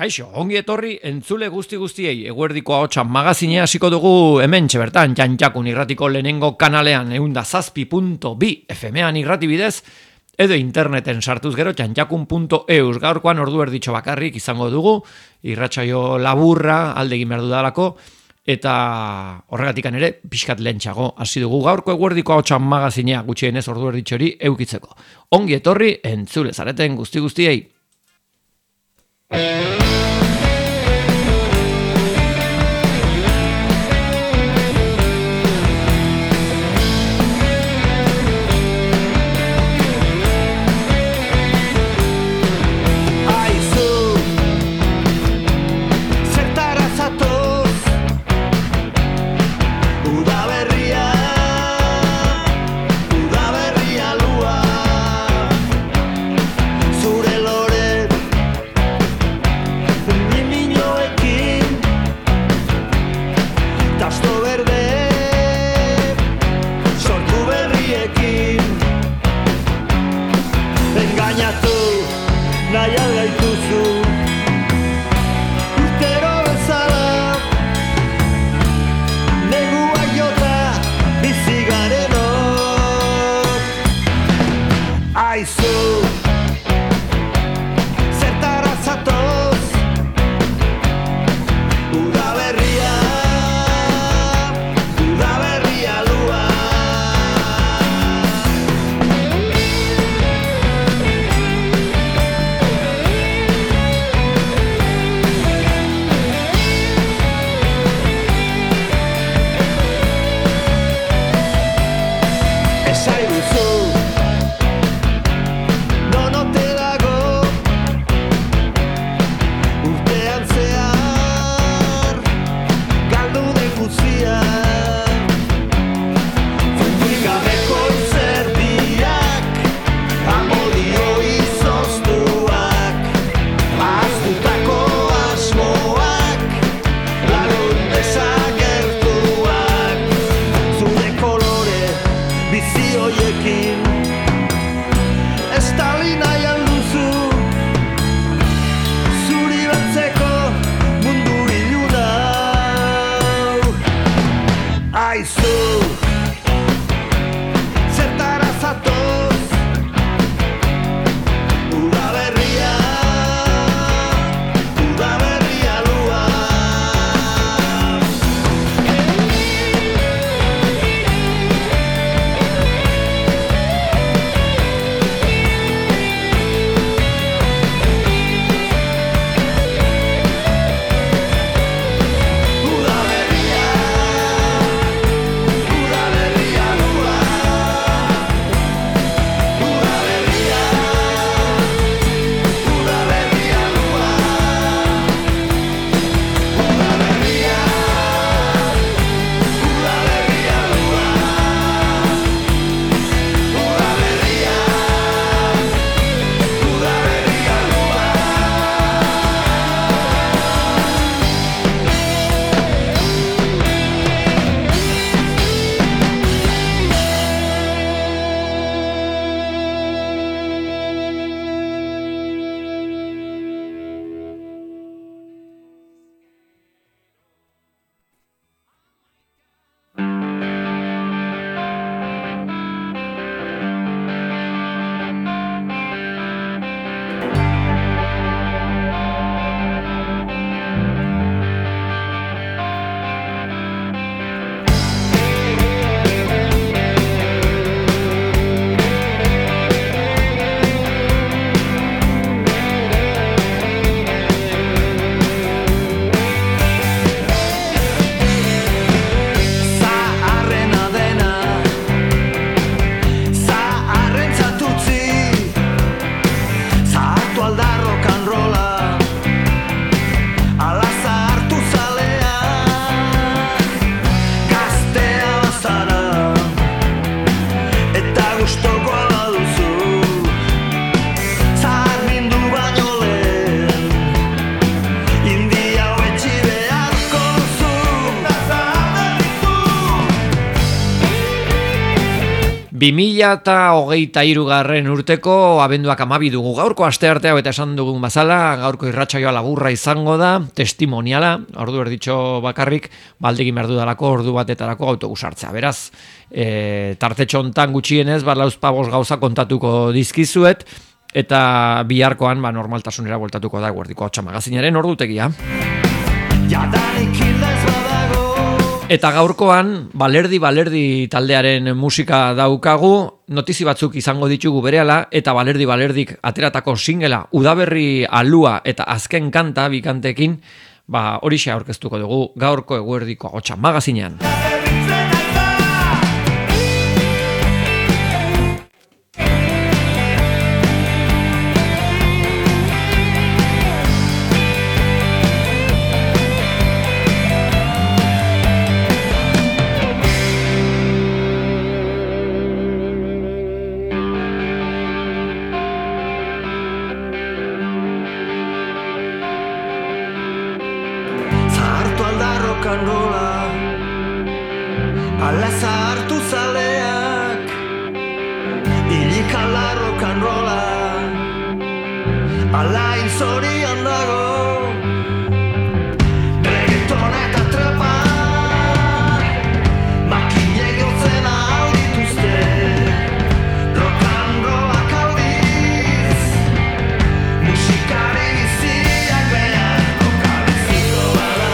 Kaixo, ongi etorri entzule guztiei, eguerdiko ahotsan magazinea hasiko dugu hementxe bertan, Jantjakun irratiko lehenengo kanalean 107.2 FM-an irrati bidez, edo interneten sartuz gero jantjakun.eus, gaurkoan ordu erditxo bakarrik izango dugu, irratsaio laburra aldegin behar dudalako, eta horregatikan ere, pixkat lehentxago hasi dugu gaurko eguerdiko ahotsan magazinea gutxienez ordu erditxori eukitzeko. Ongi etorri entzule zareten guztiei. 2023 urteko abenduak 12 dugu. Gaurko astearte hau eta esan dugun bazala, gaurko irratsaioa laburra izango da, testimoniala, ordu erditxo bakarrik, baldegin behar dudalako ordu batetarako autobus hartzea. Beraz, tartetxo hontan gutxienez, lauzpabost gauza kontatuko dizkizuet, eta biharkoan normaltasunera bueltatuko da Eguerdiko Ahotsa magazinaren ordutegia. Eta gaurkoan, Balerdi taldearen musika daukagu, notizi batzuk izango ditugu berehala, eta Balerdik ateratako singela, Udaberri alua eta azken kanta bikantekin, horixe aurkeztuko dugu gaurko Eguerdiko Ahotsa magazinean. Ala zahartu zaleak, hilik ala rock'n'rolla, ala inzorian dago, reggaeton eta trapa, makine gotzen ahal dituzte, rock'n'rollak aldiz, musikari biziak behar, rokabiziko bada.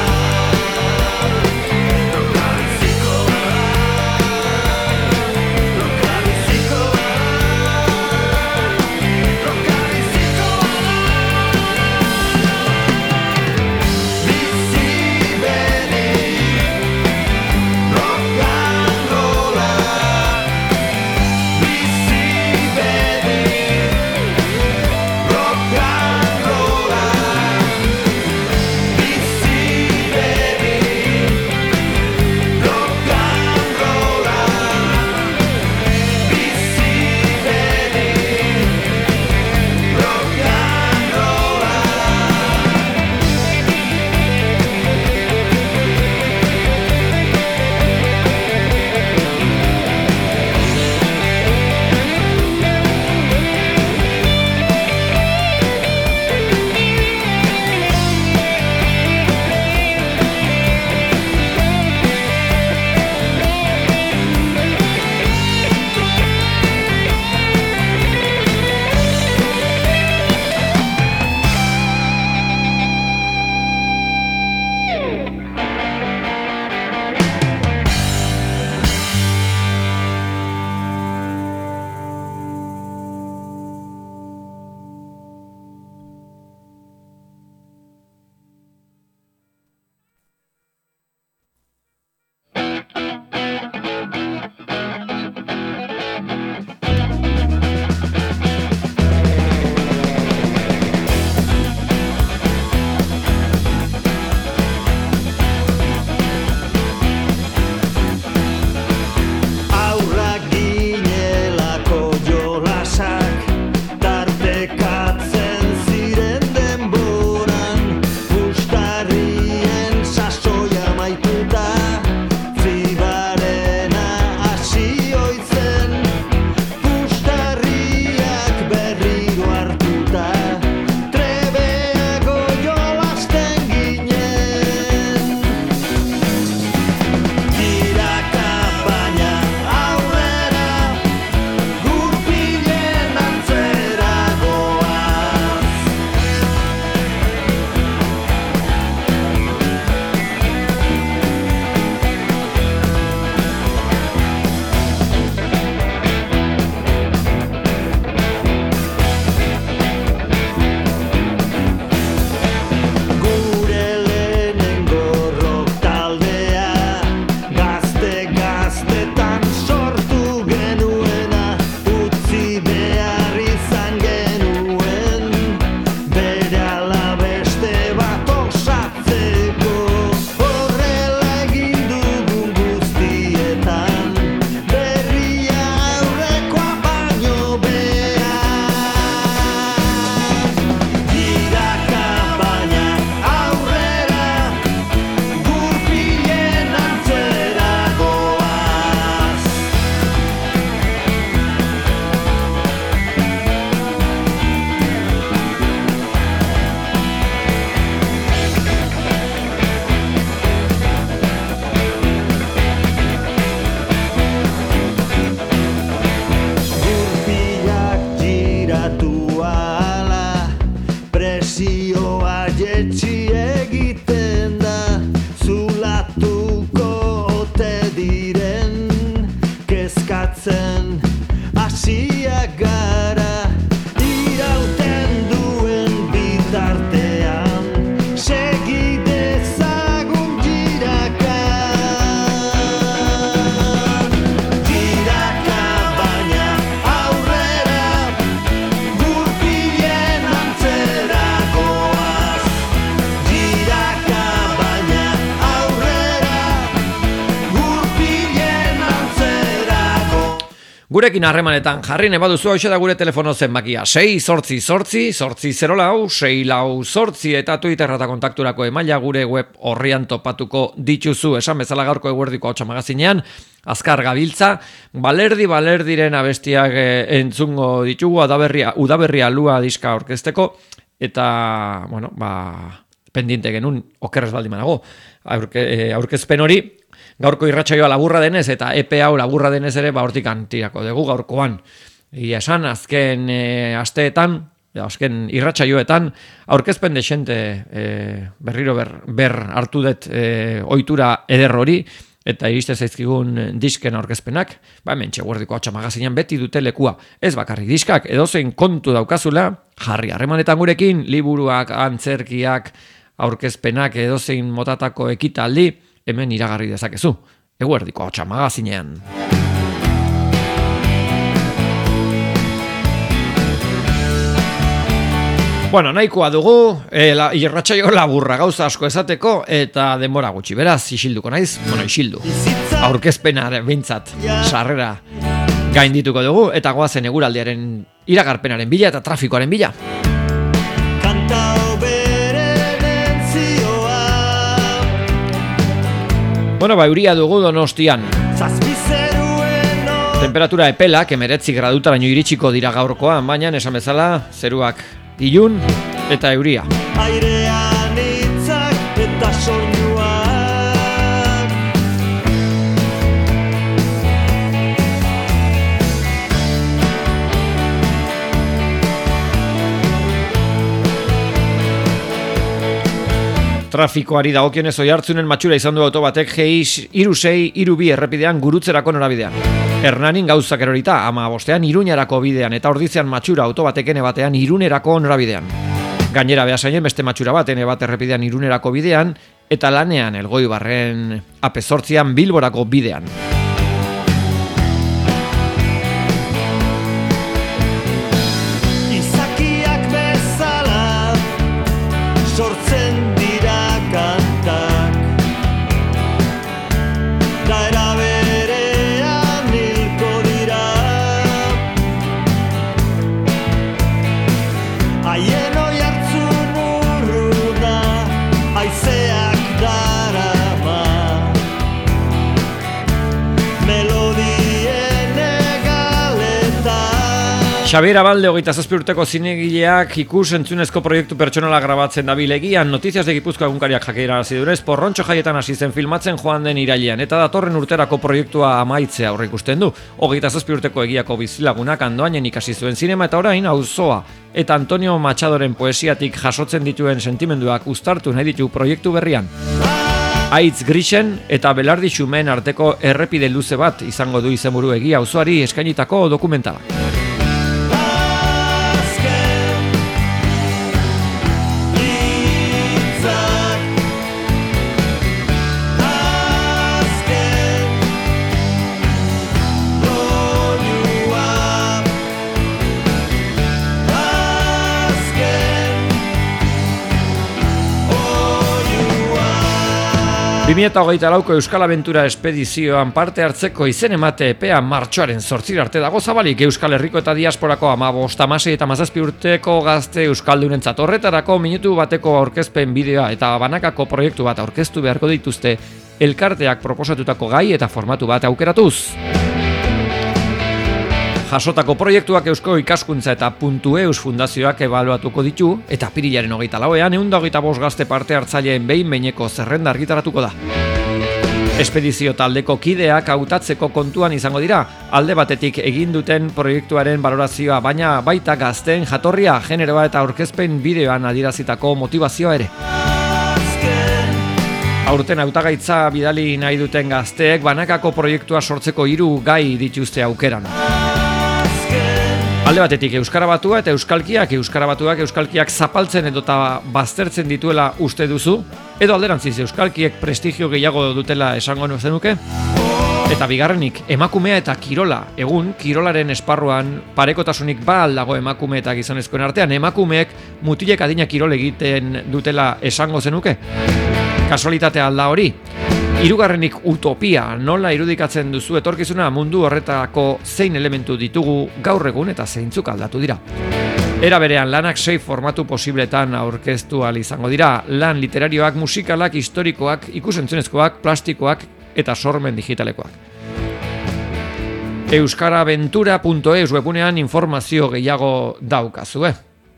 galtzen hasiak gara, irauten duen bitartean segi dezagun jiraka. Jiraka baina aurrera, gurpilen antzera goaz. Jiraka baina aurrera, gurpilen antzera goaz. Gurekin harremanetan jarri nahi baduzu hau da gure telefono zenbakia 688-804-648 eta Twitter eta kontakturako emaila gure web orrian topatuko dituzu. Esan bezala gaurko eguerdiko ahotsa magazinean azkar gabiltza, balerdiren abestiak entzungo ditugu udaberria lua diska aurkezteko eta, bueno, pendiente genuen okerrez baldin banago aurkezpen hori. Gaurko irratsaioa laburra denez eta EP hau laburra denez ere hortik tirako dugu gaurkoan. Egia esan, azken asteetan, azken irratsaioetan aurkezpen desente berriro ber hartu dut ohitura eder hori eta iriste zaizkigun disken aurkezpenak. Hementxe Eguerdiko Ahotsa magazinean beti dute lekua. Ez bakarrik diskak, edozein kontu daukazula, jarri harremanetan gurekin, liburuak, antzerkiak, aurkezpenak, edozein motatako ekitaldi, hemen iragarri dezakezu, Eguerdiko Ahotsa magazinean. Bueno, nahikoa dugu, irratsaio laburra gauza asko esateko, eta denbora gutxi, beraz, isilduko naiz, isildu. Aurkezpenaren behintzat, sarrera gaindituko dugu, eta goazen eguraldiaren iragarpenaren bila eta trafikoaren bila. Bueno, euria dugu Donostian. Temperatura epelak 19 gradutaraino iritsiko dira gaurkoan, baina esan bezala zeruak ilun eta euria. Airean hitzak eta soinuak. Trafikoari dagokionez Oiartzunen matxura izan du auto batek G6-32 errepidean Gurutzerako norabidean. Hernanin gauzak erorita 15ean Iruñarako bidean eta Ordizian matxura auto batek ene batean Irunerako norabidean. Gainera Beasainen beste matxura bat ene bat errepidean Irunerako bidean eta Lanean Elgoibarren AP8an Bilborako bidean. Izakiak bezala sortzen dira kantak, da eraberean hilko dira. Haien oihartzun urruna haizeak darama, melodien egaletan. Xabier Abalde 27 urteko zinegileak ikus-entzunezko proiektu pertsonala grabatzen dabilegian. Noticias de Gipuzkoa egunkariak jakinarazi duenez, Porrontxo jaietan hasi zen filmatzen joan den irailean eta datorren urterako proiektua amaitzea aurreikusten du. 27 urteko egiako bizilagunak Andoainen ikasi zuen zinema eta orain auzoa eta Antonio Machadoren poesiatik jasotzen dituen sentimenduak uztartu nahi ditu proiektu berrian. Aitz Grisen eta Belardi Xumen arteko errepide luze bat izango du izenburu egia auzoari eskainitako dokumentala. ...2024ko Euskal Aventura Espedizioan parte hartzeko izen emate epea martxoaren 8 arte dago zabalik. Euskal Herriko eta diasporako 15, 16 eta 17 urteko gazte euskaldunentzat horretarako minutu bateko aurkezpen bideoa eta banakako proiektu bat aurkeztu beharko dituzte elkarteak proposatutako gai eta formatu bat aukeratuz. Jasotako proiektuak Eusko Ikaskuntza eta .eus fundazioak ebaluatuko ditu eta apirilaren 24ean 125 gazte parte hartzaileen behin-behineko zerrenda argitaratuko da. Espedizio taldeko kideak hautatzeko kontuan izango dira, alde batetik egin duten proiektuaren balorazioa, baina baita gazteen jatorria, generoa eta aurkezpen bideoan adierazitako motivazioa ere. Aurten hautagaitza bidali nahi duten gazteek banakako proiektua sortzeko 3 gai dituzte aukeran. Alde batetik euskara batua eta euskalkiak zapaltzen edota baztertzen dituela uste duzu, edo alderantziz euskalkiek prestigio gehiago dutela esango zenuke? Eta bigarrenik, emakumea eta kirola. Egun, kirolaren esparruan parekotasunik aldago emakume eta gizonezkoen artean, emakumeek mutilek adina kirol egiten dutela esango zenuke? Kasualitatea alda hori. Hirugarrenik, utopia. Nola irudikatzen duzu etorkizuna mundu horretako zein elementu ditugu gaur egun eta zeintzuk aldatu dira. Era berean lanak 6 formatu posibletan aurkeztu ahal izango dira. Lan literarioak, musikalak, historikoak, ikusentzunezkoak, plastikoak eta sormen digitalekoak. euskaraventura.es webunean informazio gehiago daukazue.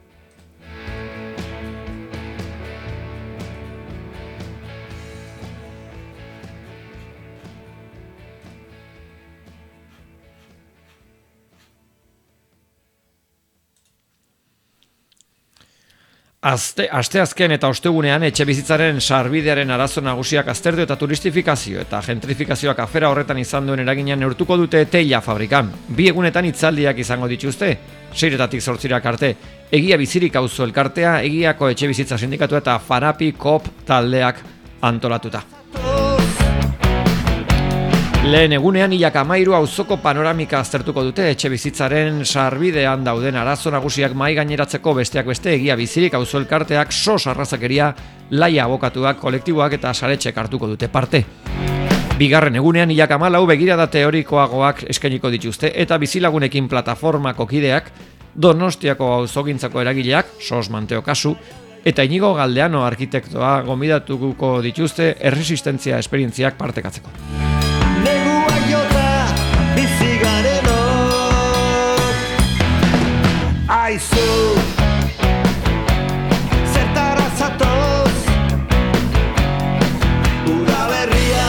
Asteazken eta ostegunean etxebizitzaren sarbidearen arazo nagusiak aztertu eta turistifikazio eta gentrifikazioak afera horretan izan duen eraginean neurtuko dute Teila fabrikan. 2 egunetan hitzaldiak izango dituzte, 6-etatik 8 arte. Egia bizirik auzo elkartea, egiako etxebizitza sindikatu eta Farapi Kop taldeak antolatuta. Lehen egunean 13 auzoko panoramika aztertuko dute etxebizitzaren sarbidean dauden arazo nagusiak mahai gaineratzeko, besteak beste egia bizirik auzo elkarteak, SOS arrazakeria, Laia abokatuak, kolektiboak eta saretxek hartuko dute parte. Bigarren egunean 14 begirada teorikoagoak eskainiko dituzte eta bizilagunekin plataformako kideak, Donostiako auzogintzako eragileak, SOS Manteo kasu, eta Inigo Galdeano arkitektoa gonbidatuko dituzte erresistentzia esperientziak partekatzeko. Negua jota bizi garenok, aizu zertara zatoz, udaberria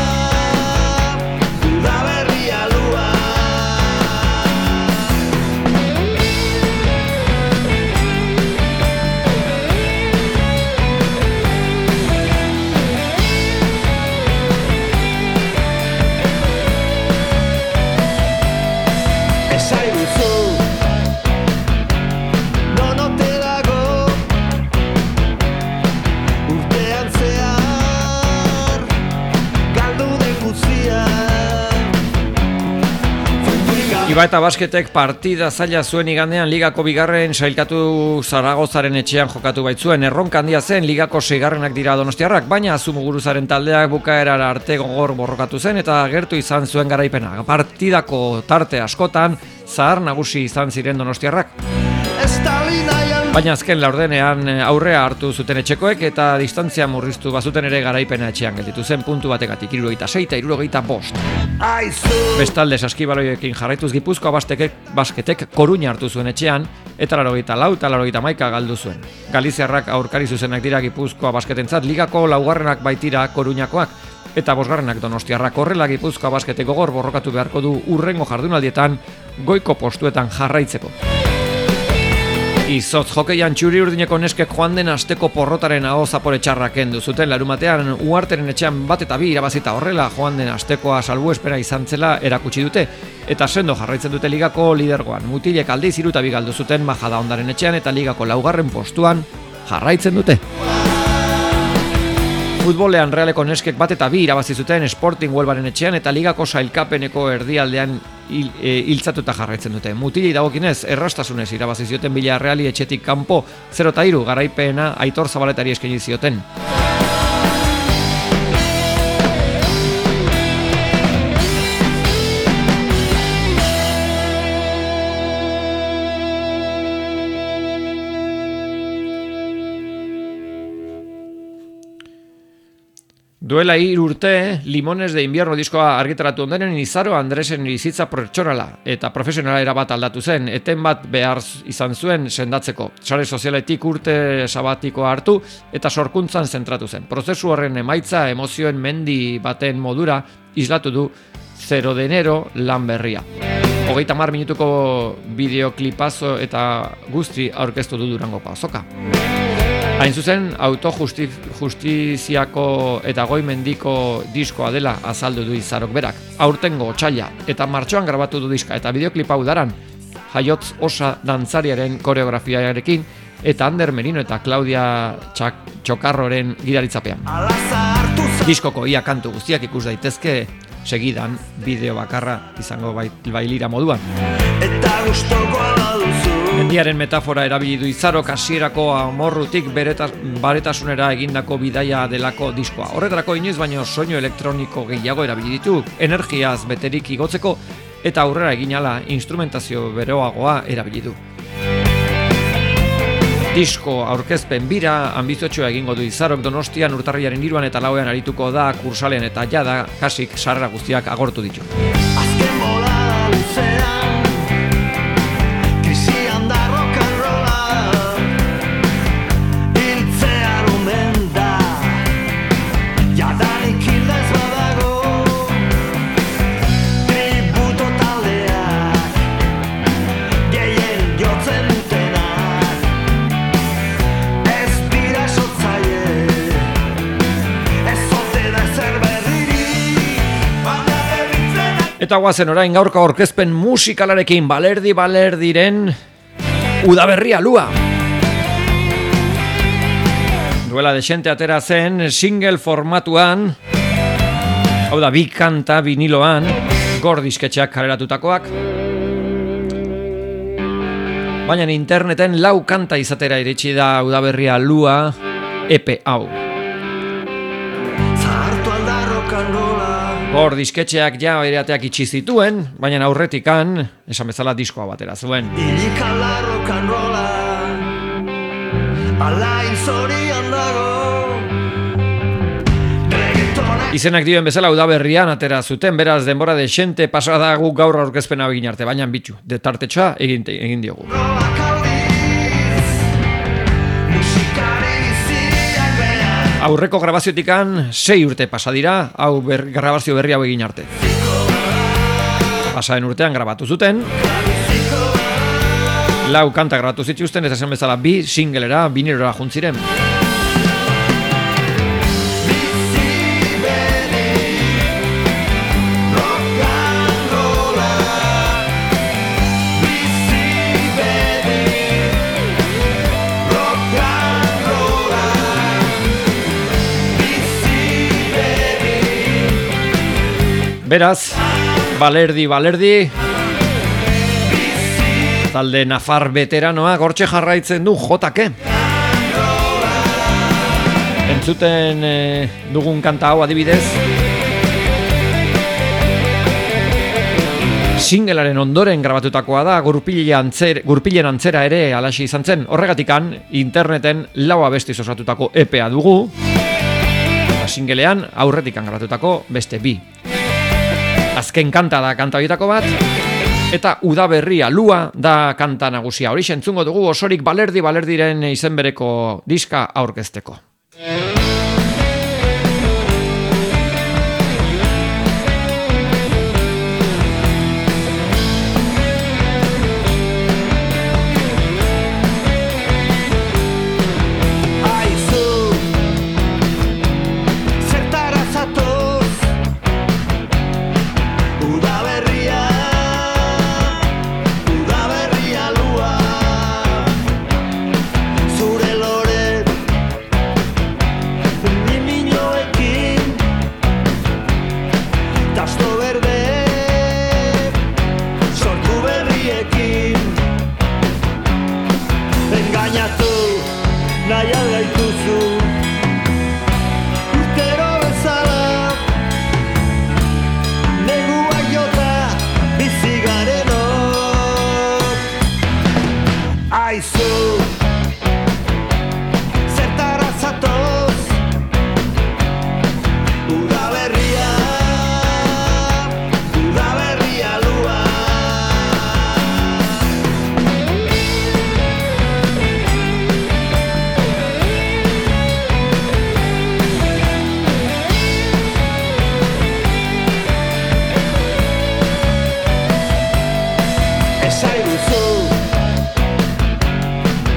lua. Iba eta basketek partida zaila zuen igandean ligako bigarren sailkatu Zaragozaren etxean jokatu baitzuen. Erronka handia zen ligako 6. dira donostiarrak, baina Azumuguruzaren taldeak bukaerara arte gogor borrokatu zen eta gertu izan zuen garaipena. Partidako tarte askotan zahar nagusi izan ziren donostiarrak. Baina azken laurdenean aurrea hartu zuten etxekoek eta distantzia murriztu bazuten ere garaipena etxean gelditu zen puntu bategatik 76 eta 75. Bestalde saskibaloiekin jarraituz Gipuzkoa basketek Koruña hartu zuen etxean eta 84 eta 91 galdu zuen. Galiziarrak aurkari zuzenak dira Gipuzkoa basketentzat, ligako 4. baitira Koruñakoak eta 5. donostiarrak. Horrela Gipuzkoa basketek gogor borrokatu beharko du hurrengo jardunaldietan goiko postuetan jarraitzeko. Izotz hokeian txuri urdineko neskek joan den asteko porrotaren aho zapore txarra kendu zuten larumatean Uharteren etxean 1-2 irabazita. Horrela joan den astekoa salbuespena izan zela erakutsi dute eta sendo jarraitzen dute ligako lidergoan. Mutilek aldiz 3-2 galdu zuten Majadahondaren etxean eta ligako 4. postuan jarraitzen dute. Futbolean Realeko neskek 1-2 irabazi zuten Sporting Huelvaren etxean eta ligako sailkapeneko erdialdean hiltzatuta jarraitzen dute. Mutili dagokinez errastasunez irabazi zioten Villarreali etxetik kanpo 0-3 garaipena Aitor Zabaletari eskaini zioten. Duela 3 urte, Limones de Invierno diskoa argitaratu ondenen Izaro Andresen bizitza pertsonala eta profesionala erabat aldatu zen, eten bat behar izan zuen sendatzeko. Sare sozialetik urte sabatikoa hartu eta sorkuntzan zentratu zen. Prozesu horren emaitza emozioen mendi baten modura islatu du 0 de enero lan berria. 30 minutuko bideoklipazo eta guzti aurkeztu du Durangoko azoka. Hain zuzen, autojustiziako eta goi-mendiko diskoa dela azaldu du Izarok berak. Aurtengo otsaila eta martxoan grabatu du diska eta bideoklip hau daran, Jaiotz Osa dantzariaren koreografiarekin eta Ander Merino eta Claudia Txokarroren gidaritzapean. Diskoko ia kantu guztiak ikus daitezke segidan bideo bakarra izango bailira moduan. Mendiaren metafora erabili du Izarok hasierako amorrutik baretasunera egindako bidaia delako diskoa. Horretarako inoiz baino soinu elektroniko gehiago erabili ditu, energiaz beterik igotzeko eta aurrera egin ala instrumentazio beroagoa erabili du. Disko aurkezpen bira anbiziotxoa egingo du Izarok Donostian urtarrilaren 3 eta 4 arituko da kursalean eta jada kasik sarrera guztiak agortu ditu. Azken bolada luzean krisian da rock and rolla hiltzea omen da jadanik hildez badago tributo taldeak gehien jotzen dutenak ez dira sotzaile ez zote da zer berririk baina berritzen. Eta guazen orain gaurko aurkezpen musikalarekin Balerdiren Udaberria lua. Duela desente atera zen single formatuan, hau da 2 kanta viniloan, Gordisketxeak kaleratutakoak. Baina interneten 4 kanta izatera iritsi da Udaberria lua EP hau. Zahartu alda rock and rolla Gordisketxeak ja ereateak itxi zituen, baina aurretikan, esan bezala diskoa batera zuen. hilik alda rock and rolla alain zorian dago reggaetona Izenak dioen bezala Udaberrian atera zuten, beraz denbora desente pasada guk gaur aurkezpena egin arte, baina bitxu, detartetxoa egin diogu. rolak aldiz musikari biziak behan Aurreko grabaziotikan 6 urte pasa dira, hau grabazio berri hau egin arte. Pasaren urtean grabatu zuten, 4 kanta grabatu zituzten, eta esan bezala 2 singlera, vinilora juntziren. Beraz, Balerdi talde nafar veteranoa gortxe jarraitzen du jotake. Entzuten dugun kanta hau adibidez, singlearen ondoren grabatutakoa da, gurpilen antzera ere alaxi izan zen. Horregatikan interneten 4 abestiz osatutako EPA dugu, eta singlean aurretikan grabatutako beste 2. Azken kanta da kanta horietako bat, eta Udaberria lua da kanta nagusia. Horixe entzungo dugu osorik Balerdiren izen bereko diska aurkezteko. aizu zertara zatoz Udaberria lua zure lore miminoekin tasto berde sortu berriekin engainatu nahi algaituzu urtero bezala negua jota bizi garenok aizu zertara zatoz Udaberria lua esai duzu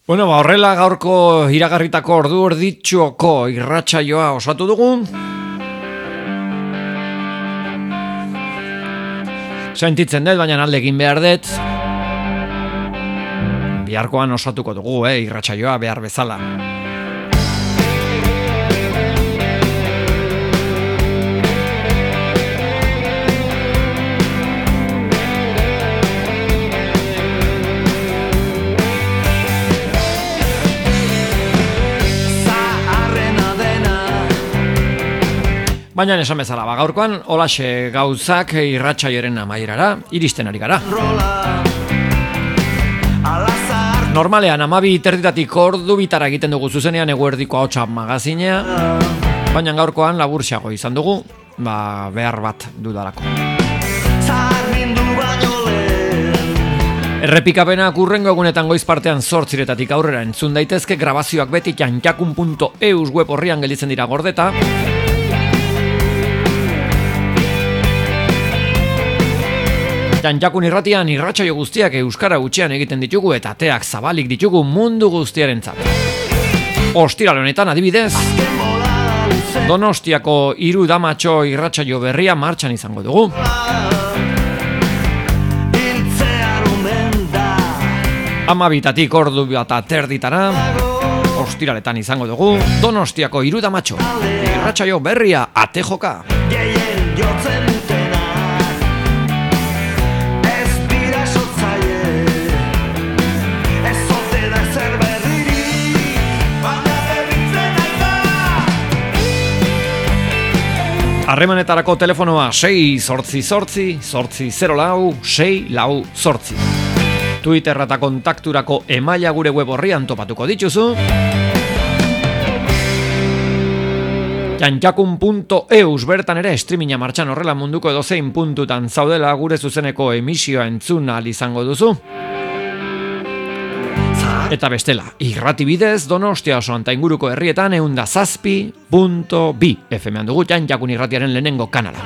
Bueno, horrela gaurko iragarritako ordu erditxuoko irratsaioa osatu dugu. Sentitzen dut, baina alde egin behar dut. Biharkoan osatuko dugu, irratsaioa behar bezala. Baina esan bezala, gaurkoan holaxe gauzak irratsaioaren amaierara iristen ari gara. Normalean 12:30 ordu bitara egiten dugu zuzenean eguerdiko ahotsa magazinea, baina gaurkoan laburxago izan dugu, behar bat dudalako. Errepikapenak hurrengo egunetan goiz partean 8:00 aurrera entzun daitezke, grabazioak beti jantjakun.eus web orrian gelditzen dira gordeta. Jantjakun irratian irratsaio guztiak euskara hutsean egiten ditugu eta ateak zabalik ditugu mundu guztiarentzat. Ostiral honetan adibidez, Donostiako 3 damatxo irratsaio berria martxan izango dugu. Amabitatik ordu eta terditara, ostiraletan izango dugu Donostiako 3 damatxo irratsaio berria ate joka. Harremanetarako telefonoa 688-804-648. Twitter eta kontakturako emaila gure web orrian topatuko dituzu. Jantjakun.eus bertan ere streaminga martxan horrela munduko edozein puntutan zaudela gure zuzeneko emisioa entzun ahal izango duzu. Eta bestela, irrati bidez Donostia osoan ta inguruko herrietan 107.2 FM-an dugu Jantjakun irratiaren lehenengo kanala.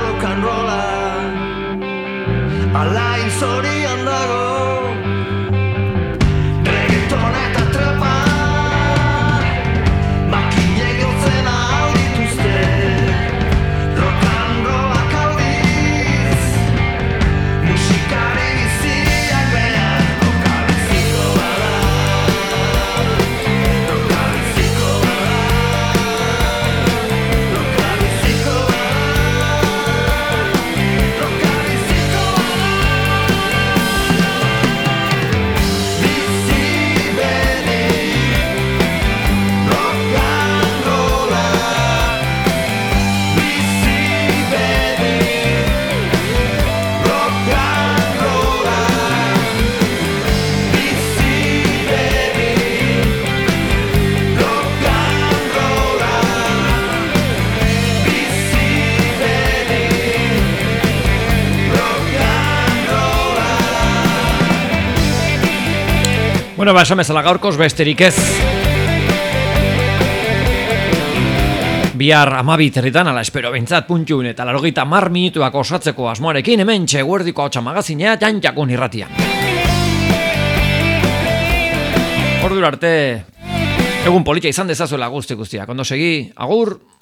Bueno, esan bezala gaurkoz besterik ez. Bihar 12:00 ala espero behintzat puntxun eta 80 minutuak osatzeko asmoarekin hemen eguerdiko ahotsa magazinea Jantjakun irratia. Ordura arte egun politia izan dezazuela guztiak. Ondo segi, agur.